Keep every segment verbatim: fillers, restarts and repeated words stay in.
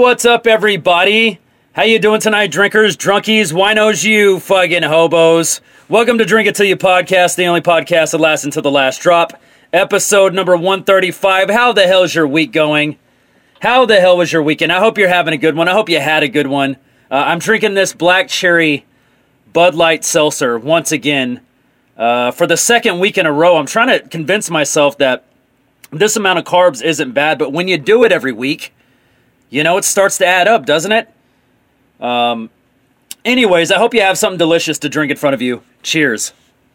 What's up, everybody? How you doing tonight, drinkers, drunkies, winos, you fucking hobos? Welcome to Drink It Till You Podcast, the only podcast that lasts until the last drop. Episode number one thirty-five. How the hell's your week going? How the hell was your weekend? I hope you're having a good one. I hope you had a good one. Uh, I'm drinking this black cherry Bud Light seltzer once again. Uh, for the second week in a row, I'm trying to convince myself that this amount of carbs isn't bad, but when you do it every week, you know, it starts to add up, doesn't it? Um, anyways, I hope you have something delicious to drink in front of you. Cheers.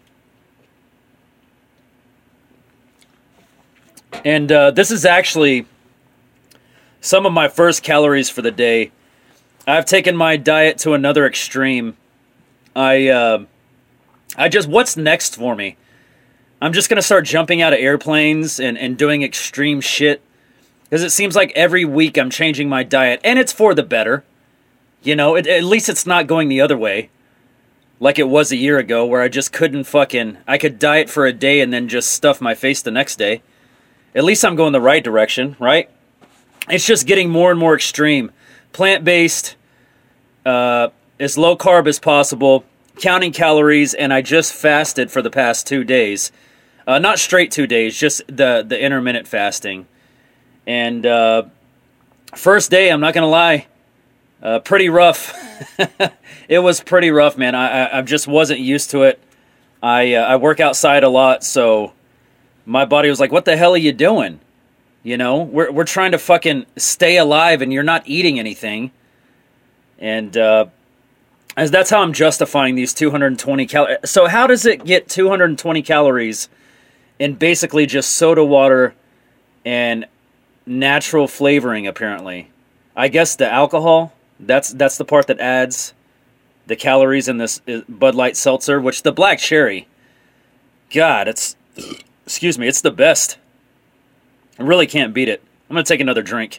And uh, this is actually some of my first calories for the day. I've taken my diet to another extreme. I, uh, I just, what's next for me? I'm just going to start jumping out of airplanes and, and doing extreme shit. Because it seems like every week I'm changing my diet. And it's for the better. You know, it, at least it's not going the other way. Like it was a year ago where I just couldn't fucking... I could diet for a day and then just stuff my face the next day. At least I'm going the right direction, right? It's just getting more and more extreme. Plant-based, uh, as low carb as possible, counting calories, and I just fasted for the past two days. Uh, not straight two days, just the, the intermittent fasting. And uh, first day, I'm not going to lie, uh, pretty rough. It was pretty rough, man. I, I, I just wasn't used to it. I, uh, I work outside a lot, so my body was like, what the hell are you doing? You know, we're, we're trying to fucking stay alive and you're not eating anything. And uh, as that's how I'm justifying these two hundred twenty calories. So how does it get two hundred twenty calories in basically just soda water and natural flavoring, apparently? I guess the alcohol, that's that's the part that adds the calories in this Bud Light seltzer, which the black cherry, God, it's, excuse me, it's the best. I really can't beat it. I'm going to take another drink.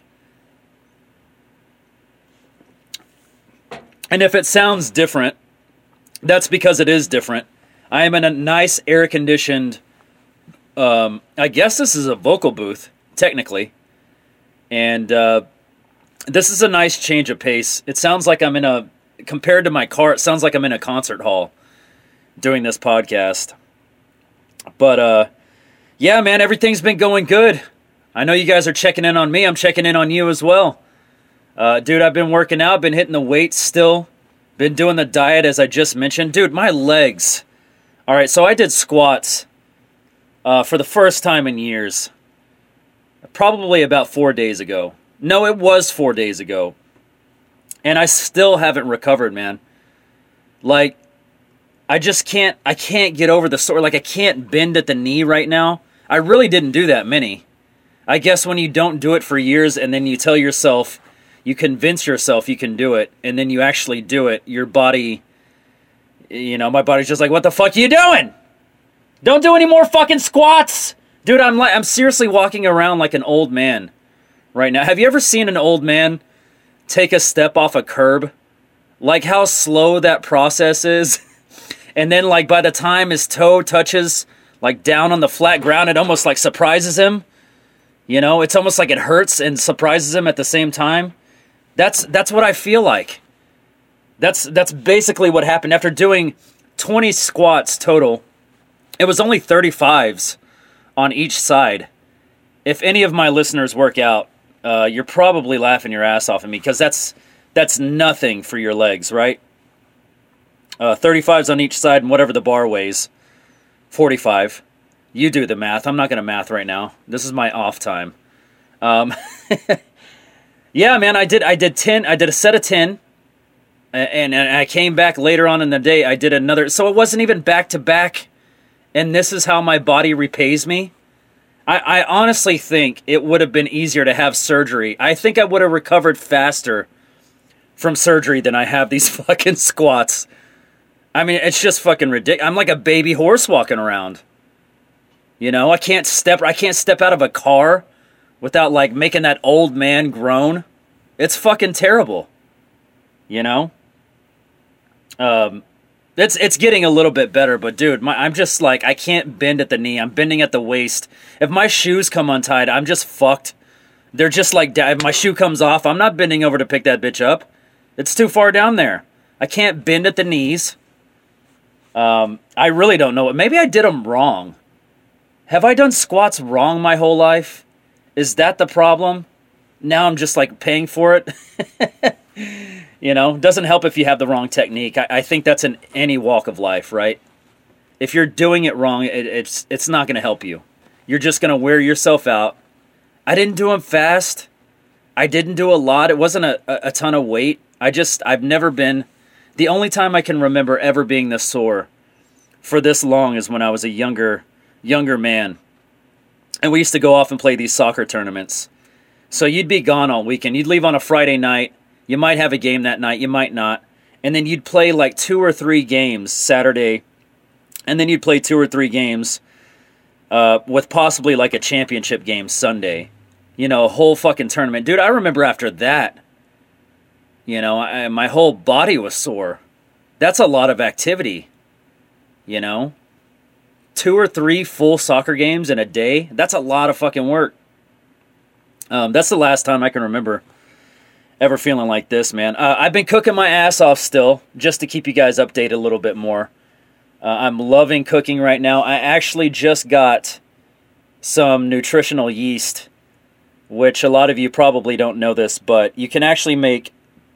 And if it sounds different, that's because it is different. I am in a nice air-conditioned, um, I guess this is a vocal booth, technically. And uh, this is a nice change of pace. It sounds like I'm in a, compared to my car, it sounds like I'm in a concert hall doing this podcast. But, uh, yeah, man, everything's been going good. I know you guys are checking in on me. I'm checking in on you as well. Uh, dude, I've been working out, been hitting the weights still. Been doing the diet as I just mentioned. Dude, my legs. All right, so I did squats uh, for the first time in years. Probably about four days ago. No, it was four days ago. And I still haven't recovered, man. Like, I just can't, I can't get over the sore. Like, I can't bend at the knee right now. I really didn't do that many. I guess when you don't do it for years and then you tell yourself, you convince yourself you can do it, and then you actually do it, your body, you know, my body's just like, what the fuck are you doing? Don't do any more fucking squats. Dude, I'm like, I'm seriously walking around like an old man right now. Have you ever seen an old man take a step off a curb? Like how slow that process is? And then like by the time his toe touches like down on the flat ground, it almost like surprises him. You know, it's almost like it hurts and surprises him at the same time. That's that's what I feel like. That's that's basically what happened after doing twenty squats total. It was only thirty-fives on each side. If any of my listeners work out, uh, you're probably laughing your ass off at me because that's that's nothing for your legs, right? Uh, thirty-fives on each side and whatever the bar weighs, forty-five. You do the math. I'm not going to math right now. This is my off time. Um, yeah, man, I did. I did ten. I did a set of ten, and, and I came back later on in the day. I did another. So it wasn't even back to back. And this is how my body repays me. I, I honestly think it would have been easier to have surgery. I think I would have recovered faster from surgery than I have these fucking squats. I mean, it's just fucking ridiculous. I'm like a baby horse walking around. You know, I can't step. I can't step out of a car without like making that old man groan. It's fucking terrible. You know. Um. It's it's getting a little bit better, but dude, my, I'm just like, I can't bend at the knee. I'm bending at the waist. If my shoes come untied, I'm just fucked. They're just like, if my shoe comes off, I'm not bending over to pick that bitch up. It's too far down there. I can't bend at the knees. Um, I really don't know. Maybe I did them wrong. Have I done squats wrong my whole life? Is that the problem? Now I'm just like paying for it. You know, doesn't help if you have the wrong technique. I, I think that's in any walk of life, right? If you're doing it wrong, it, it's it's not going to help you. You're just going to wear yourself out. I didn't do them fast. I didn't do a lot. It wasn't a, a, a ton of weight. I just, I've never been, the only time I can remember ever being this sore for this long is when I was a younger, younger man. And we used to go off and play these soccer tournaments. So you'd be gone all weekend. You'd leave on a Friday night. You might have a game that night. You might not. And then you'd play like two or three games Saturday. And then you'd play two or three games uh, with possibly like a championship game Sunday. You know, a whole fucking tournament. Dude, I remember after that, you know, I, my whole body was sore. That's a lot of activity, you know? Two or three full soccer games in a day, that's a lot of fucking work. Um, that's the last time I can remember ever feeling like this, man. Uh, I've been cooking my ass off still, just to keep you guys updated a little bit more. Uh, I'm loving cooking right now. I actually just got some nutritional yeast, which a lot of you probably don't know this, but you can actually make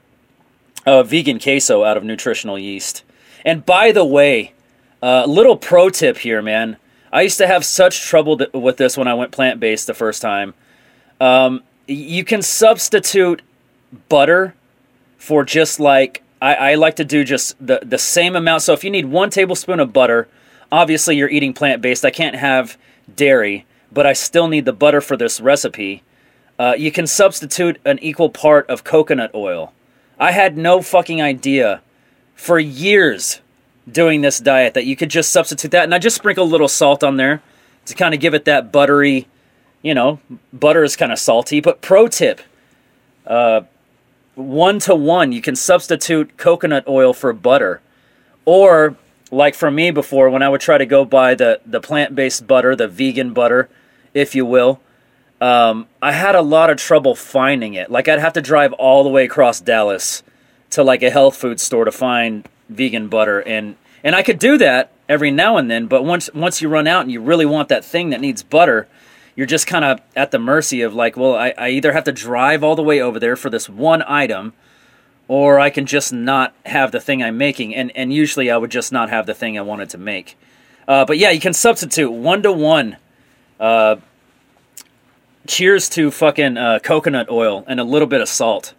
a vegan queso out of nutritional yeast. And by the way, uh, little pro tip here, man. I used to have such trouble th- with this when I went plant-based the first time. Um, you can substitute butter for just like, I, I like to do just the, the same amount. So if you need one tablespoon of butter, obviously you're eating plant-based. I can't have dairy, but I still need the butter for this recipe. Uh, you can substitute an equal part of coconut oil. I had no fucking idea for years doing this diet that you could just substitute that. And I just sprinkle a little salt on there to kind of give it that buttery, you know, butter is kind of salty. But pro tip, uh, one to one, you can substitute coconut oil for butter. Or, like for me before, when I would try to go buy the, the plant-based butter, the vegan butter, if you will, Um, I had a lot of trouble finding it. Like, I'd have to drive all the way across Dallas to, like, a health food store to find vegan butter. And, and I could do that every now and then, but once once you run out and you really want that thing that needs butter, you're just kind of at the mercy of, like, well, I, I either have to drive all the way over there for this one item, or I can just not have the thing I'm making. And, and usually I would just not have the thing I wanted to make. Uh, but, yeah, you can substitute one-to-one uh cheers to fucking uh, coconut oil and a little bit of salt.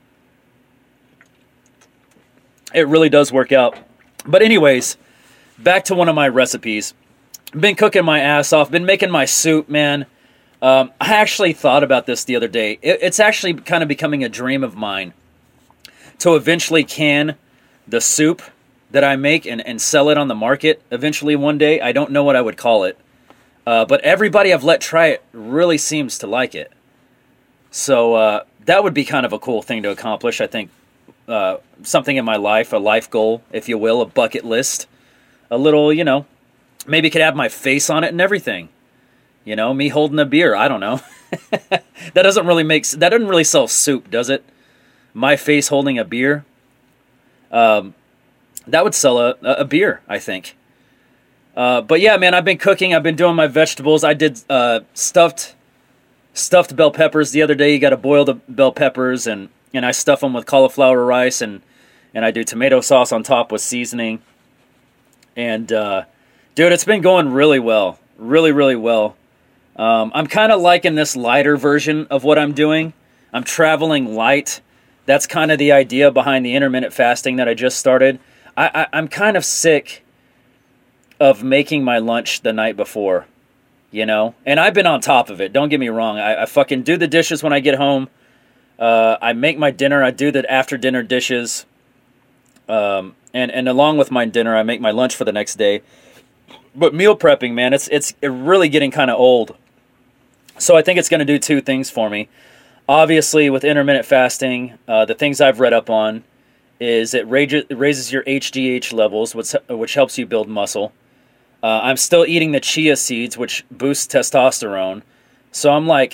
It really does work out. But anyways, back to one of my recipes. Been cooking my ass off. Been making my soup, man. Um, I actually thought about this the other day. It, it's actually kind of becoming a dream of mine to eventually can the soup that I make and, and sell it on the market eventually one day. I don't know what I would call it. Uh, but everybody I've let try it really seems to like it. So uh, that would be kind of a cool thing to accomplish, I think. Uh, something in my life, a life goal, if you will, a bucket list. A little, you know, maybe could have my face on it and everything. You know, me holding a beer, I don't know. That doesn't really make, that doesn't really sell soup, does it? My face holding a beer. Um, that would sell a, a beer, I think. Uh, but yeah, man, I've been cooking. I've been doing my vegetables. I did uh, stuffed stuffed bell peppers the other day. You got to boil the bell peppers, and, and I stuff them with cauliflower rice, and, and I do tomato sauce on top with seasoning. And, uh, dude, it's been going really well. Really, really well. Um, I'm kind of liking this lighter version of what I'm doing. I'm traveling light. That's kind of the idea behind the intermittent fasting that I just started. I, I, I'm kind of sick of making my lunch the night before, you know? And I've been on top of it, don't get me wrong. I, I fucking do the dishes when I get home. Uh, I make my dinner, I do the after-dinner dishes. Um, and, and along with my dinner, I make my lunch for the next day. But meal prepping, man, it's it's really getting kind of old. So I think it's going to do two things for me. Obviously, with intermittent fasting, uh, the things I've read up on is it raises your H G H levels, which, which helps you build muscle. Uh, I'm still eating the chia seeds, which boosts testosterone. So I'm like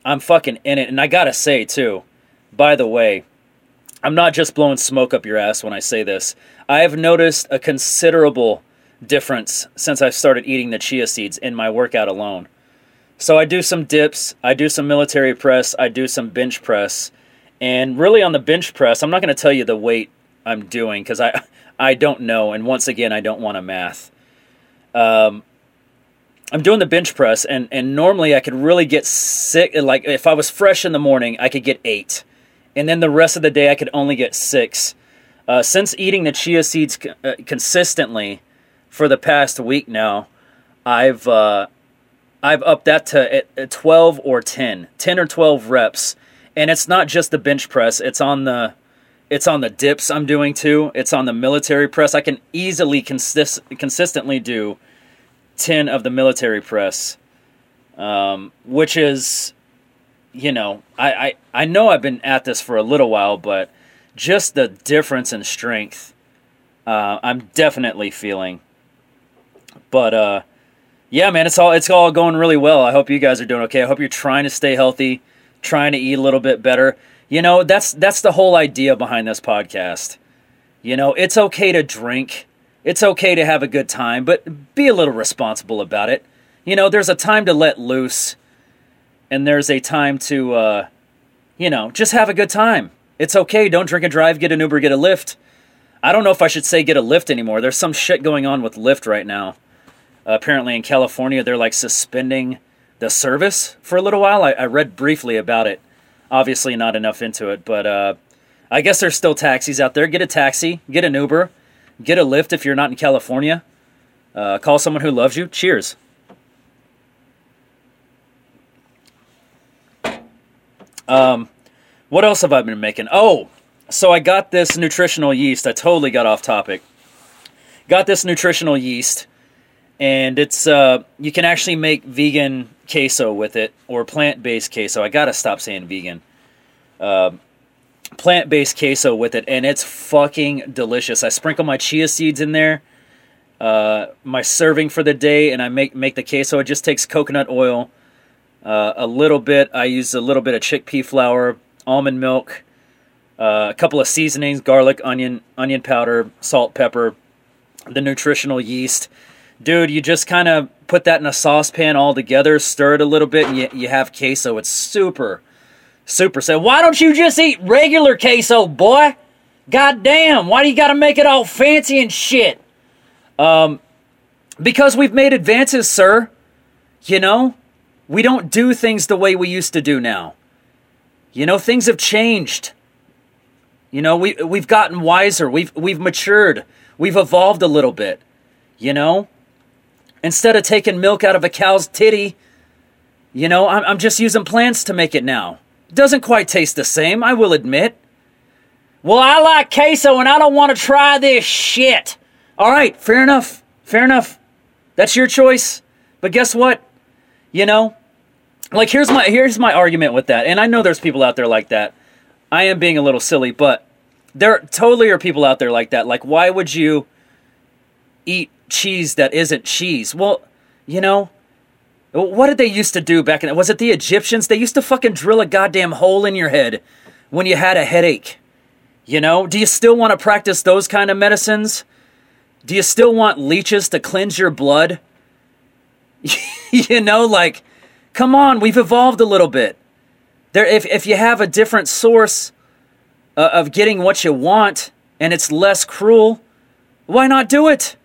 I'm fucking in it. And I gotta say, too, by the way, I'm not just blowing smoke up your ass when I say this. I have noticed a considerable difference since I've started eating the chia seeds in my workout alone. So I do some dips, I do some military press, I do some bench press, and really on the bench press, I'm not going to tell you the weight I'm doing because I I don't know, and once again, I don't want to math. Um, I'm doing the bench press, and, and normally I could really get sick, like if I was fresh in the morning, I could get eight, and then the rest of the day I could only get six. Uh, since eating the chia seeds uh, consistently for the past week now, I've... Uh, I've upped that to twelve or ten, ten or twelve reps, and it's not just the bench press. It's on the, it's on the dips I'm doing too. It's on the military press. I can easily consist consistently do ten of the military press, um, which is, you know, I, I I know I've been at this for a little while, but just the difference in strength, uh, I'm definitely feeling. But uh. Yeah, man, it's all it's all going really well. I hope you guys are doing okay. I hope you're trying to stay healthy, trying to eat a little bit better. You know, that's that's the whole idea behind this podcast. You know, it's okay to drink. It's okay to have a good time, but be a little responsible about it. You know, there's a time to let loose, and there's a time to, uh, you know, just have a good time. It's okay. Don't drink and drive. Get an Uber, get a Lyft. I don't know if I should say get a Lyft anymore. There's some shit going on with Lyft right now. Uh, apparently in California, they're like suspending the service for a little while. I, I read briefly about it. Obviously not enough into it, but uh, I guess there's still taxis out there. Get a taxi, get an Uber, get a Lyft if you're not in California. Uh, call someone who loves you. Cheers. Um, what else have I been making? Oh, so I got this nutritional yeast. I totally got off topic. Got this nutritional yeast. And it's uh, you can actually make vegan queso with it, or plant-based queso. I gotta stop saying vegan. Uh, plant-based queso with it, and it's fucking delicious. I sprinkle my chia seeds in there, uh, my serving for the day, and I make make the queso. It just takes coconut oil, uh, a little bit. I use a little bit of chickpea flour, almond milk, uh, a couple of seasonings: garlic, onion, onion powder, salt, pepper, the nutritional yeast. Dude, you just kind of put that in a saucepan all together, stir it a little bit, and you, you have queso. It's super, super sad. Why don't you just eat regular queso, boy? God damn, why do you got to make it all fancy and shit? Um, because we've made advances, sir. You know? We don't do things the way we used to do now. You know, things have changed. You know, we, we've gotten wiser. We've, we've matured. We've evolved a little bit. You know? Instead of taking milk out of a cow's titty, you know, I'm, I'm just using plants to make it now. Doesn't quite taste the same, I will admit. Well, I like queso and I don't want to try this shit. All right, fair enough. Fair enough. That's your choice. But guess what? You know, like here's my here's my argument with that. And I know there's people out there like that. I am being a little silly, but there totally are people out there like that. Like, why would you eat cheese that isn't cheese? Well, you know, what did they used to do back in, was it the Egyptians? They used to fucking drill a goddamn hole in your head when you had a headache. You know, do you still want to practice those kind of medicines? Do you still want leeches to cleanse your blood? You know, like, come on, we've evolved a little bit. There, if, if you have a different source uh, of getting what you want and it's less cruel, why not do it?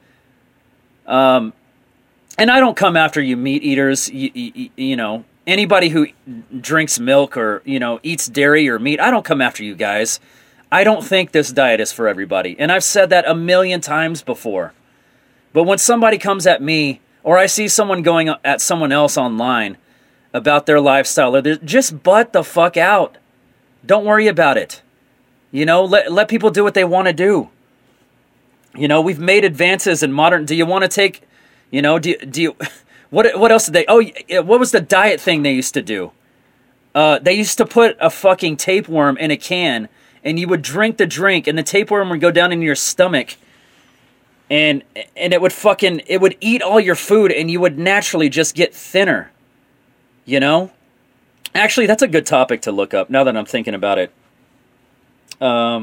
Um, and I don't come after you meat eaters, you, you, you know, anybody who drinks milk or, you know, eats dairy or meat. I don't come after you guys. I don't think this diet is for everybody. And I've said that a million times before. But when somebody comes at me, or I see someone going at someone else online about their lifestyle, just butt the fuck out. Don't worry about it. You know, let, let people do what they want to do. You know, we've made advances in modern... Do you want to take... You know, do you... Do you what, what else did they... Oh, what was the diet thing they used to do? Uh, they used to put a fucking tapeworm in a can, and you would drink the drink, and the tapeworm would go down in your stomach, and and it would fucking... It would eat all your food, and you would naturally just get thinner. You know? Actually, that's a good topic to look up now that I'm thinking about it. Um,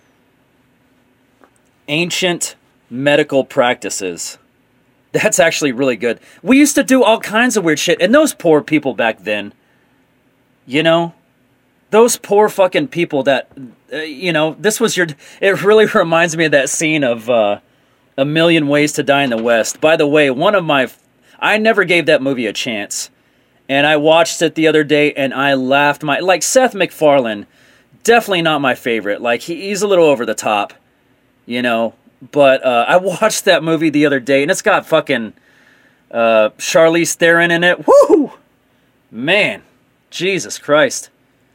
ancient medical practices. That's actually really good. We used to do all kinds of weird shit. And those poor people back then, you know, those poor fucking people that, uh, you know, this was your, it really reminds me of that scene of uh, A Million Ways to Die in the West. By the way, one of my, I never gave that movie a chance. And I watched it the other day and I laughed my, like Seth MacFarlane, definitely not my favorite. Like he, he's a little over the top, you know. But uh, I watched that movie the other day and it's got fucking uh, Charlize Theron in it. Woo! Man, Jesus Christ.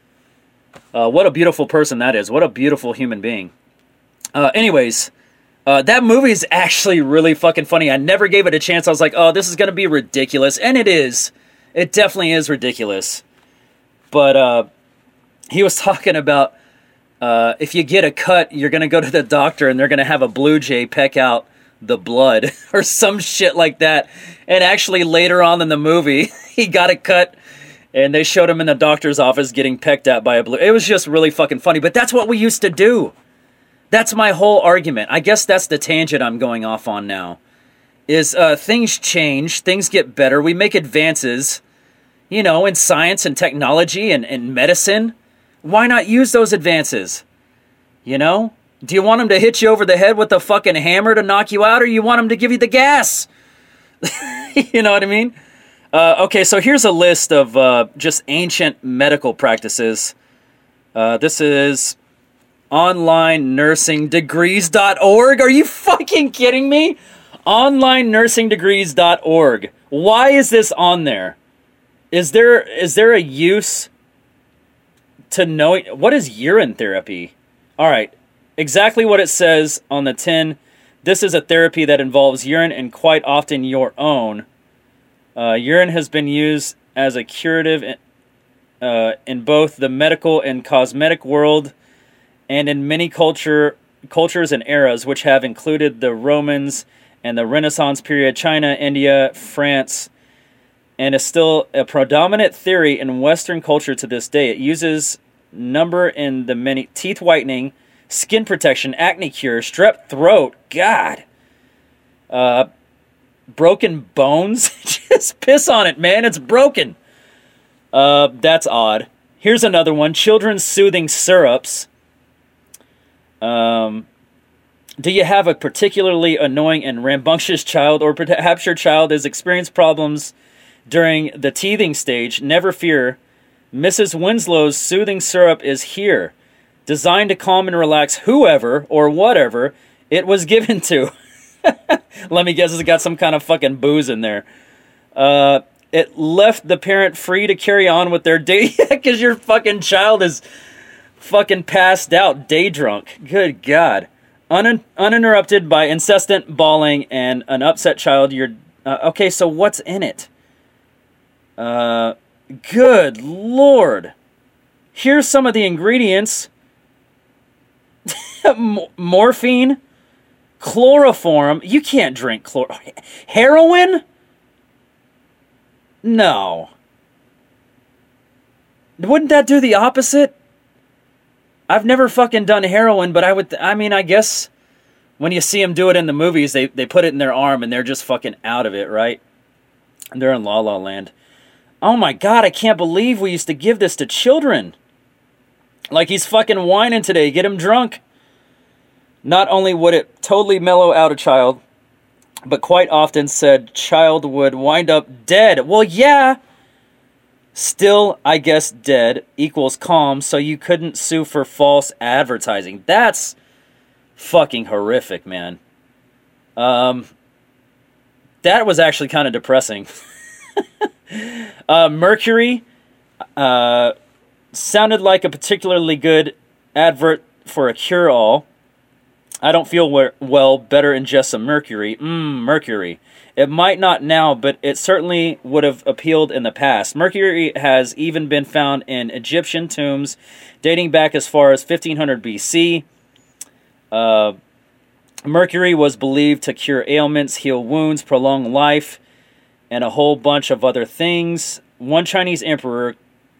Uh, what a beautiful person that is. What a beautiful human being. Uh, anyways, uh, that movie is actually really fucking funny. I never gave it a chance. I was like, oh, this is going to be ridiculous. And it is. It definitely is ridiculous. But uh, he was talking about uh, if you get a cut, you're going to go to the doctor and they're going to have a blue jay peck out the blood or some shit like that. And actually later on in the movie, he got a cut and they showed him in the doctor's office getting pecked at by a blue. It was just really fucking funny. But that's what we used to do. That's my whole argument. I guess that's the tangent I'm going off on now. Is uh, things change, things get better, we make advances, you know, in science and technology and, and medicine. Why not use those advances? You know? Do you want them to hit you over the head with a fucking hammer to knock you out, or you want them to give you the gas? You know what I mean? Uh, okay, so here's a list of uh, just ancient medical practices. Uh, this is online nursing degrees dot org. Are you fucking kidding me? online nursing degrees dot org. Why is this on there? Is there is there a use to knowing what is urine therapy? All right, exactly what it says on the tin. This is a therapy that involves urine and quite often your own. Uh, urine has been used as a curative in, uh, in both the medical and cosmetic world, and in many culture cultures and eras, which have included the Romans and the Renaissance period, China, India, France, and is still a predominant theory in Western culture to this day. It uses number in the many teeth whitening, skin protection, acne cure, strep throat, God, uh, broken bones. Just piss on it, man. It's broken. Uh, that's odd. Here's another one. Children's soothing syrups. Um... Do you have a particularly annoying and rambunctious child, or perhaps your child has experienced problems during the teething stage? Never fear. Missus Winslow's soothing syrup is here. Designed to calm and relax whoever or whatever it was given to. Let me guess, it's got some kind of fucking booze in there. Uh, it left the parent free to carry on with their day because your fucking child is fucking passed out, day drunk. Good God. Un- uninterrupted by incessant bawling and an upset child. You're uh, okay. So what's in it? Uh, good Lord. Here's some of the ingredients: M- morphine, chloroform. You can't drink chlor. Heroin? No. Wouldn't that do the opposite? I've never fucking done heroin, but I would, th- I mean, I guess when you see them do it in the movies, they, they put it in their arm and they're just fucking out of it, right? And they're in La La Land. Oh my God, I can't believe we used to give this to children. Like he's fucking whining today, get him drunk. Not only would it totally mellow out a child, but quite often said child would wind up dead. Well, yeah. Still, I guess dead equals calm, so you couldn't sue for false advertising. That's fucking horrific, man. Um, that was actually kind of depressing. uh, Mercury uh, sounded like a particularly good advert for a cure-all. I don't feel well, better ingest some mercury. Mmm, mercury. It might not now, but it certainly would have appealed in the past. Mercury has even been found in Egyptian tombs dating back as far as fifteen hundred B C. Uh, mercury was believed to cure ailments, heal wounds, prolong life, and a whole bunch of other things. One Chinese emperor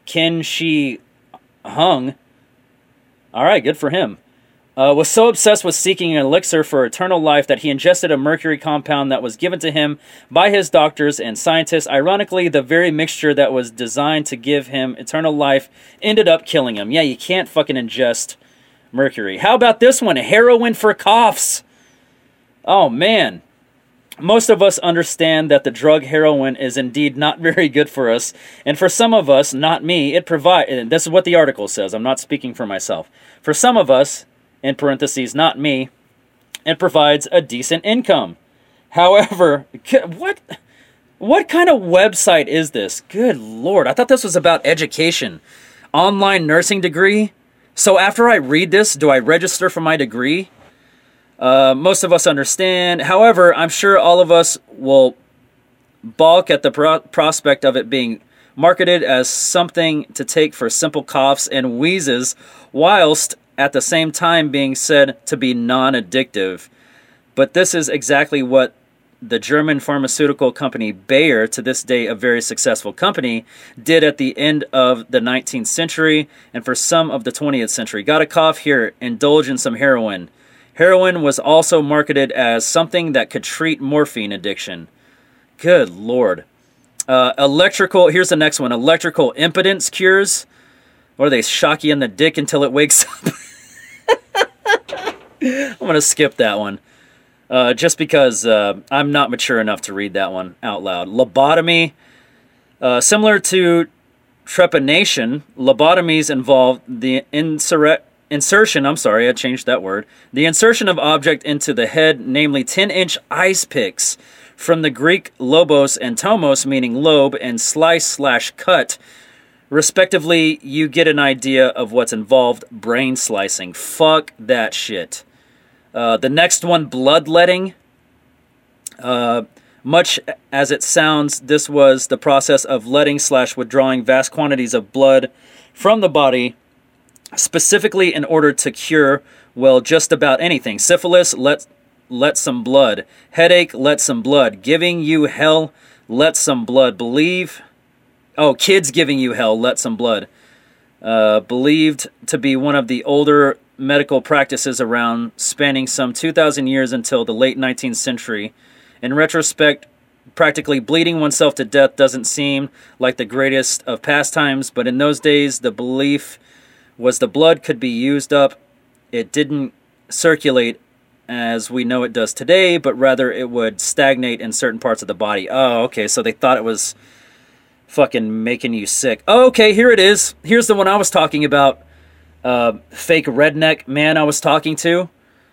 Ken Shi Hung, all right, good for him, uh, was so obsessed with seeking an elixir for eternal life that he ingested a mercury compound that was given to him by his doctors and scientists. Ironically, the very mixture that was designed to give him eternal life ended up killing him. Yeah, you can't fucking ingest mercury. How about this one? Heroin for coughs. Oh, man. Most of us understand that the drug heroin is indeed not very good for us, and for some of us, not me, it provides, this is what the article says, I'm not speaking for myself. For some of us, in parentheses, not me, it provides a decent income. However, what, what kind of website is this? Good Lord, I thought this was about education. Online nursing degree? So after I read this, do I register for my degree? Uh, most of us understand. However, I'm sure all of us will balk at the pro- prospect of it being marketed as something to take for simple coughs and wheezes, whilst at the same time being said to be non-addictive. But this is exactly what the German pharmaceutical company Bayer, to this day a very successful company, did at the end of the nineteenth century and for some of the twentieth century. Got a cough here, indulge in some heroin. Heroin was also marketed as something that could treat morphine addiction. Good Lord. Uh, electrical, here's the next one. Electrical impotence cures. What are they, shock you in the dick until it wakes up? I'm going to skip that one. Uh, just because uh, I'm not mature enough to read that one out loud. Lobotomy. Uh, similar to trepanation, lobotomies involve the insurrect. Insertion, I'm sorry, I changed that word. The insertion of object into the head, namely ten-inch ice picks, from the Greek lobos and tomos, meaning lobe, and slice slash cut. Respectively, you get an idea of what's involved. Brain slicing. Fuck that shit. Uh, the next one, bloodletting. Uh, much as it sounds, this was the process of letting slash withdrawing vast quantities of blood from the body, specifically in order to cure, well, just about anything. Syphilis, let, let some blood. Headache, let some blood. Giving you hell, let some blood. Believe, oh, kids giving you hell, let some blood. Uh, believed to be one of the older medical practices around, spanning some two thousand years until the late nineteenth century. In retrospect, practically bleeding oneself to death doesn't seem like the greatest of pastimes, but in those days, the belief was the blood could be used up. It didn't circulate as we know it does today, but rather it would stagnate in certain parts of the body. Oh, okay, so they thought it was fucking making you sick. Oh, okay, here it is. Here's the one I was talking about. Uh, fake redneck man I was talking to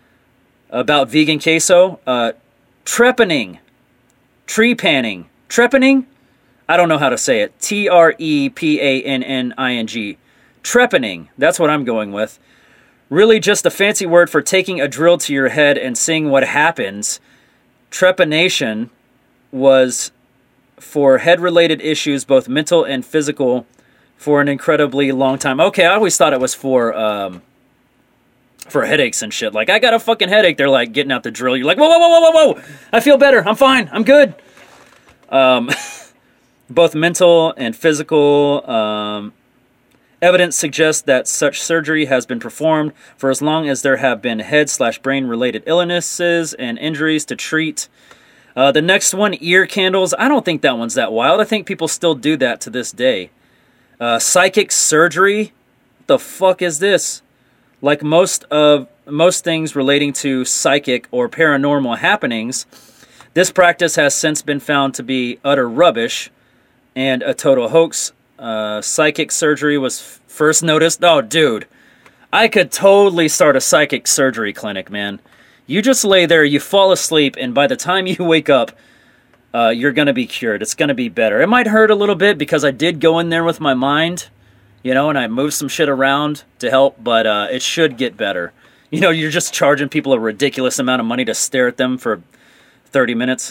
about vegan queso. Uh, trepanning. Trepanning. Trepanning? I don't know how to say it. T R E P A N N I N G. Trepanning, that's what I'm going with. Really just a fancy word for taking a drill to your head and seeing what happens. Trepanation was for head-related issues, both mental and physical, for an incredibly long time. Okay, I always thought it was for um, for headaches and shit. Like, I got a fucking headache. They're like getting out the drill. You're like, whoa, whoa, whoa, whoa, whoa, whoa. I feel better. I'm fine. I'm good. Um, both mental and physical um, evidence suggests that such surgery has been performed for as long as there have been head slash brain related illnesses and injuries to treat. Uh, the next one, ear candles. I don't think that one's that wild. I think people still do that to this day. Uh, psychic surgery. What the fuck is this? Like most of most things relating to psychic or paranormal happenings, this practice has since been found to be utter rubbish and a total hoax. Uh, psychic surgery was f- first noticed. Oh, dude, I could totally start a psychic surgery clinic, man. You just lay there, you fall asleep, and by the time you wake up, uh, you're going to be cured. It's going to be better. It might hurt a little bit because I did go in there with my mind, you know, and I moved some shit around to help, but uh, it should get better. You know, you're just charging people a ridiculous amount of money to stare at them for thirty minutes.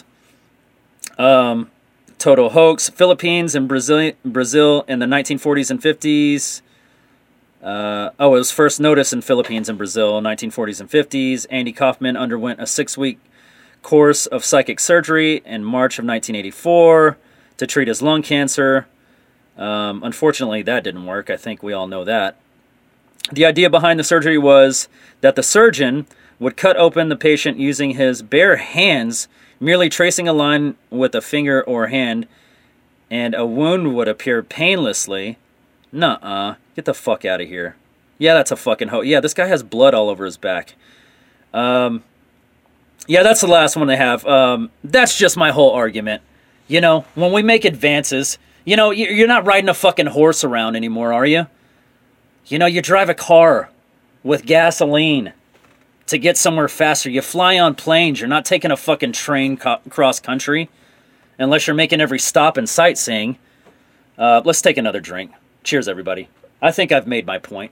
Um, total hoax. Philippines and Brazil, Brazil in the nineteen forties and fifties. Uh, oh, it was first noticed in Philippines and Brazil, nineteen forties and fifties. Andy Kaufman underwent a six-week course of psychic surgery in March of nineteen eighty-four to treat his lung cancer. Um, unfortunately, that didn't work. I think we all know that. The idea behind the surgery was that the surgeon would cut open the patient using his bare hands, merely tracing a line with a finger or hand, and a wound would appear painlessly. Nuh-uh. Get the fuck out of here. Yeah, that's a fucking ho- Yeah, this guy has blood all over his back. Um, yeah, that's the last one they have. Um, that's just my whole argument. You know, when we make advances, you know, you're not riding a fucking horse around anymore, are you? You know, you drive a car with gasoline to get somewhere faster. You fly on planes. You're not taking a fucking train co- cross country unless you're making every stop and sightseeing. Uh, let's take another drink. Cheers, everybody. I think I've made my point.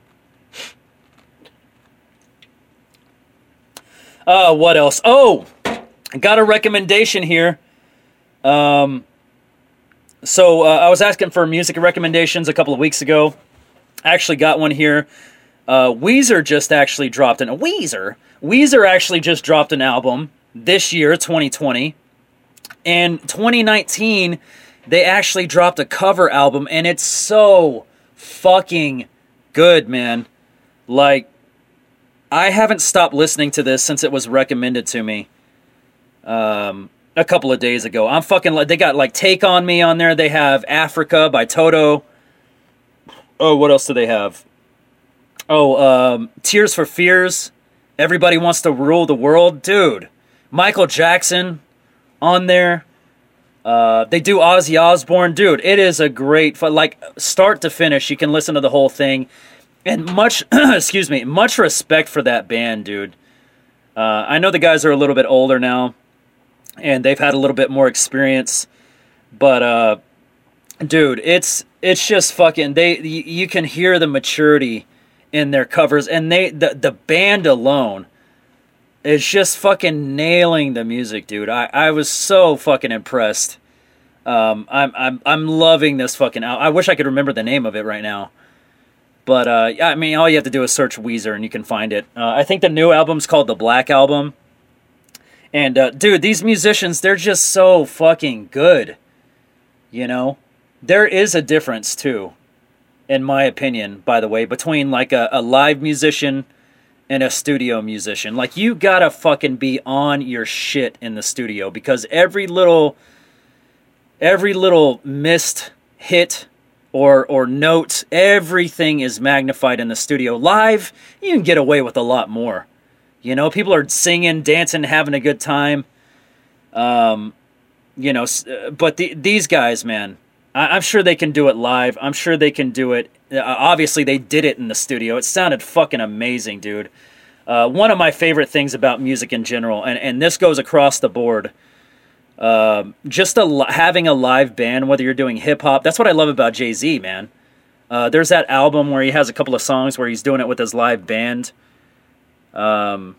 Uh, what else? Oh, got a recommendation here. Um, so uh, I was asking for music recommendations a couple of weeks ago. I actually got one here. Uh, Weezer just actually dropped an... Weezer? Weezer actually just dropped an album this year, twenty twenty. And twenty nineteen, they actually dropped a cover album, and it's so fucking good, man. Like, I haven't stopped listening to this since it was recommended to me um, a couple of days ago. I'm fucking... They got, like, Take On Me on there. They have Africa by Toto. Oh, what else do they have? Oh, um, Tears for Fears. Everybody Wants to Rule the World. Dude. Michael Jackson on there. Uh, they do Ozzy Osbourne. Dude, it is a great... Like, start to finish, you can listen to the whole thing. And much... excuse me. Much respect for that band, dude. Uh, I know the guys are a little bit older now. And they've had a little bit more experience. But, uh... dude, it's... It's just fucking... They... You, you can hear the maturity in their covers, and they the the band alone is just fucking nailing the music, dude. I, I was so fucking impressed. Um, I'm I'm I'm loving this fucking album. I wish I could remember the name of it right now, but uh, I mean, all you have to do is search Weezer and you can find it. Uh, I think the new album's called the Black Album, and uh, dude, these musicians, they're just so fucking good. You know, there is a difference too. In my opinion, by the way, between like a, a live musician and a studio musician. Like, you gotta fucking be on your shit in the studio, because every little every little missed hit or or note, everything is magnified in the studio. Live, you can get away with a lot more. You know, people are singing, dancing, having a good time. Um, you know, but the, these guys, man, I'm sure they can do it live. I'm sure they can do it. Uh, obviously, they did it in the studio. It sounded fucking amazing, dude. Uh, one of my favorite things about music in general, and, and this goes across the board, uh, just a, having a live band, whether you're doing hip-hop. That's what I love about Jay-Z, man. Uh, there's that album where he has a couple of songs where he's doing it with his live band. Um,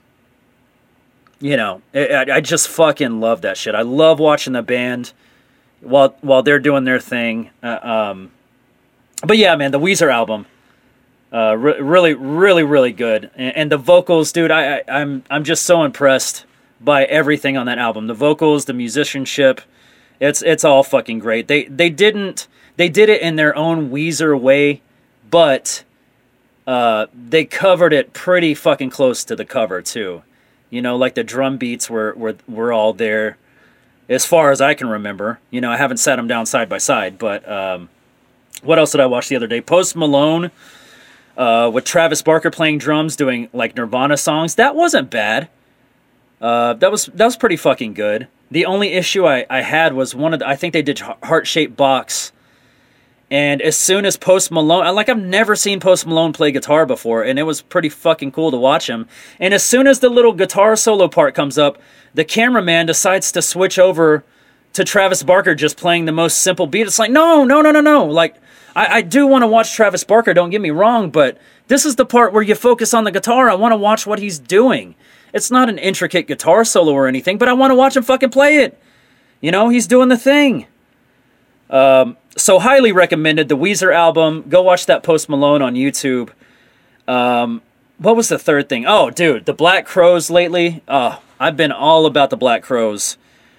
you know, I, I just fucking love that shit. I love watching the band while while they're doing their thing. Uh, um, but yeah, man, the Weezer album, uh, re- really, really, really good. And, and the vocals, dude, I, I, I'm I'm just so impressed by everything on that album. The vocals, the musicianship, it's it's all fucking great. They they didn't they did it in their own Weezer way, but uh, they covered it pretty fucking close to the cover too. You know, like the drum beats were were were all there. As far as I can remember, you know, I haven't sat them down side by side, but um, what else did I watch the other day? Post Malone uh, with Travis Barker playing drums, doing like Nirvana songs. That wasn't bad. Uh, that was that was pretty fucking good. The only issue I, I had was one of the, I think they did Heart Shaped Box, and as soon as Post Malone, like I've never seen Post Malone play guitar before, and it was pretty fucking cool to watch him. And as soon as the little guitar solo part comes up, the cameraman decides to switch over to Travis Barker just playing the most simple beat. It's like, no, no, no, no, no. Like, I, I do want to watch Travis Barker, don't get me wrong, but this is the part where you focus on the guitar. I want to watch what he's doing. It's not an intricate guitar solo or anything, but I want to watch him fucking play it. You know, he's doing the thing. Um, so highly recommended, the Weezer album. Go watch that Post Malone on YouTube. Um, what was the third thing? Oh, dude, the Black Crowes lately. Oh, I've been all about the Black Crowes.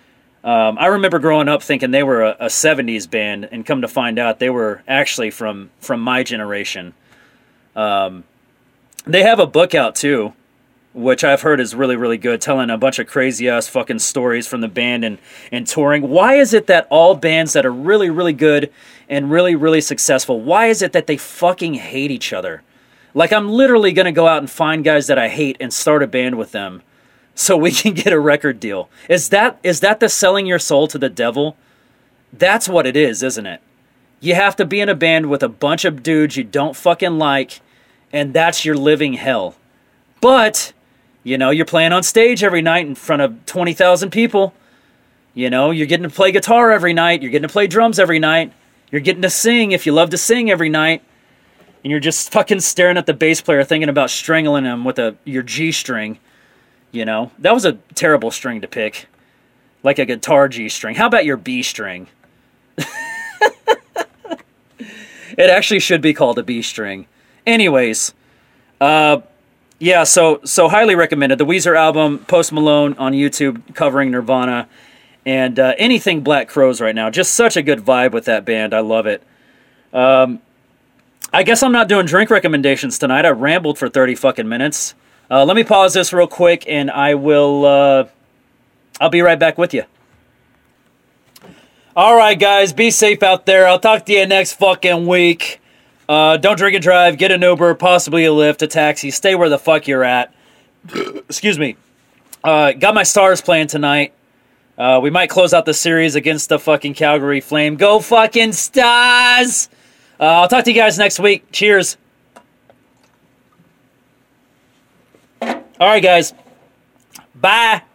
Um, I remember growing up thinking they were a, a seventies band, and come to find out they were actually from, from my generation. Um, they have a book out too, which I've heard is really, really good, telling a bunch of crazy-ass fucking stories from the band and, and touring. Why is it that all bands that are really, really good and really, really successful, why is it that they fucking hate each other? Like, I'm literally going to go out and find guys that I hate and start a band with them so we can get a record deal. Is that is that the selling your soul to the devil? That's what it is, isn't it? You have to be in a band with a bunch of dudes you don't fucking like, and that's your living hell. But... you know, you're playing on stage every night in front of twenty thousand people. You know, you're getting to play guitar every night. You're getting to play drums every night. You're getting to sing if you love to sing every night. And you're just fucking staring at the bass player thinking about strangling him with a your G string. You know, that was a terrible string to pick. Like a guitar G string. How about your B string? It actually should be called a B string. Anyways, uh... yeah, so so highly recommended. The Weezer album, Post Malone on YouTube covering Nirvana, and uh, anything Black Crowes right now. Just such a good vibe with that band. I love it. Um, I guess I'm not doing drink recommendations tonight. I rambled for thirty fucking minutes. Uh, let me pause this real quick, and I will. Uh, I'll be right back with you. All right, guys, be safe out there. I'll talk to you next fucking week. Uh, don't drink and drive. Get an Uber, possibly a Lyft, a taxi. Stay where the fuck you're at. Excuse me. Uh, got my Stars playing tonight. Uh, we might close out the series against the fucking Calgary Flame. Go fucking Stars! Uh, I'll talk to you guys next week. Cheers. All right, guys. Bye.